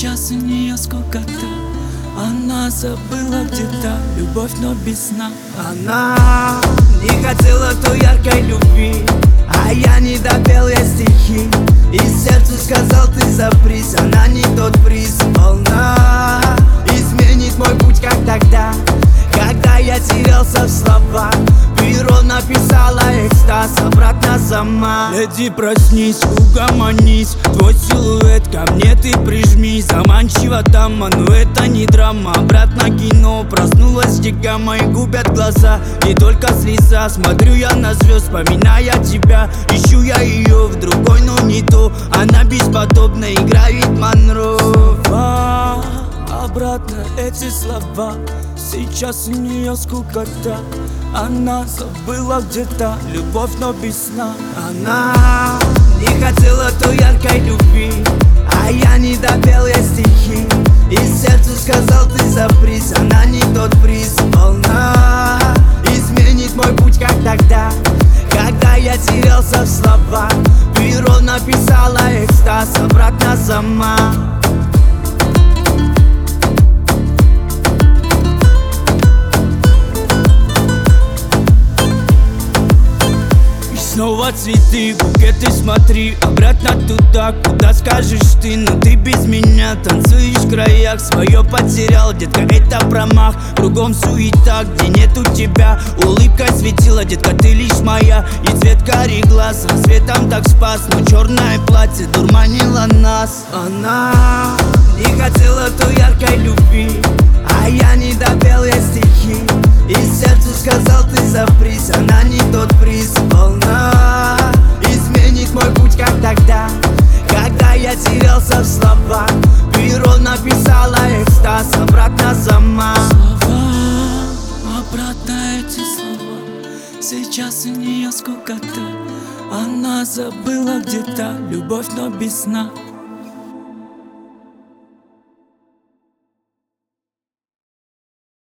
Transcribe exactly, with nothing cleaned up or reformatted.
Сейчас у нее сколько-то, она забыла где-то любовь, но без сна. Она не хотела той яркой любви, а я не допел ей стихи. И сердцу сказал: ты запрись, она не тот приз. Волна изменит мой путь, как тогда, когда я терялся в словах. Перо написала экстаз, обратно сама. Леди, проснись, угомонись, твой силуэт ко мне ты прижмись. Заманчиво дама, но это не драма. Обратно кино, проснулась дико, мои губят глаза. Не только слеза, смотрю я на звезд, вспоминая тебя. Ищу я ее в другой, но не то. Она бесподобна, играет Монро. Слова, обратно эти слова. Сейчас у нее скукота, она забыла где-то любовь, но без сна. Она не хотела той яркой любви, а я не допел ей стихи. И сердцу сказал: ты запрись, она не тот приз. Волна изменит мой путь, как тогда, когда я терялся в словах. Перо написала экстаз, обратно сама. Снова цветы, букеты, смотри обратно туда, куда скажешь ты. Но ты без меня танцуешь в краях, свое потерял, детка, это промах. Кругом суета, где нету тебя, улыбка светила, детка, ты лишь моя. И цвет карих глаз рассветом так спас, но черное платье дурманило нас. Она не хотела той яркой любви, а я не допел ей стихи. И сердцу сказал: ты запрись, она не тот приз. Волна изменит мой путь, как тогда, когда я терялся в словах. Перо написала экстаз, обратно сама. Слова, обратно эти слова. Сейчас у нее сколько-то, она забыла где-то любовь, но без сна.